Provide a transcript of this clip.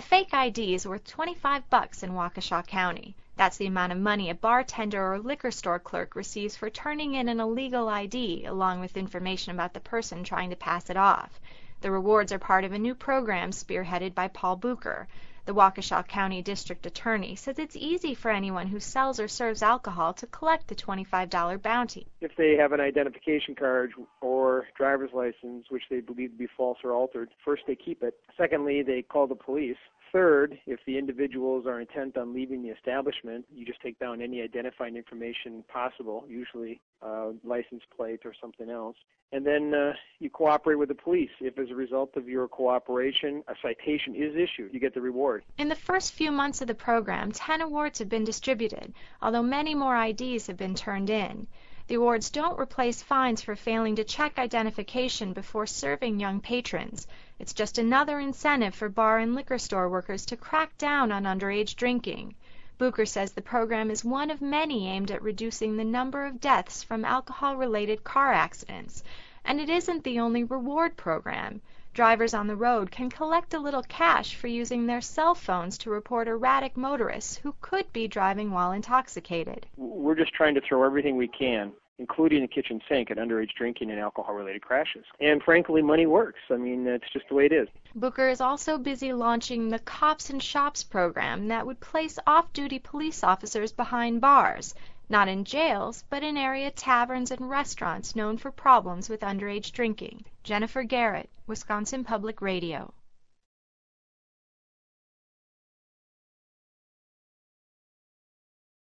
fake ID is worth $25 in Waukesha County. That's the amount of money a bartender or liquor store clerk receives for turning in an illegal ID, along with information about the person trying to pass it off. The rewards are part of a new program spearheaded by Paul Bucher. The Waukesha County District Attorney says it's easy for anyone who sells or serves alcohol to collect the $25 bounty. If they have an identification card or driver's license, which they believe to be false or altered, first they keep it. Secondly, they call the police. Third, if the individuals are intent on leaving the establishment, you just take down any identifying information possible, usually license plate or something else. And then you cooperate with the police. If as a result of your cooperation, a citation is issued, you get the reward. In the first few months of the program, 10 awards have been distributed, although many more IDs have been turned in. The awards don't replace fines for failing to check identification before serving young patrons. It's just another incentive for bar and liquor store workers to crack down on underage drinking. Bucher says the program is one of many aimed at reducing the number of deaths from alcohol-related car accidents. And it isn't the only reward program. Drivers on the road can collect a little cash for using their cell phones to report erratic motorists who could be driving while intoxicated. We're just trying to throw everything we can, including the kitchen sink, at underage drinking and alcohol-related crashes. And frankly, money works. I mean, that's just the way it is. Bucher is also busy launching the Cops and Shops program that would place off-duty police officers behind bars, not in jails, but in area taverns and restaurants known for problems with underage drinking. Jennifer Garrett, Wisconsin Public Radio.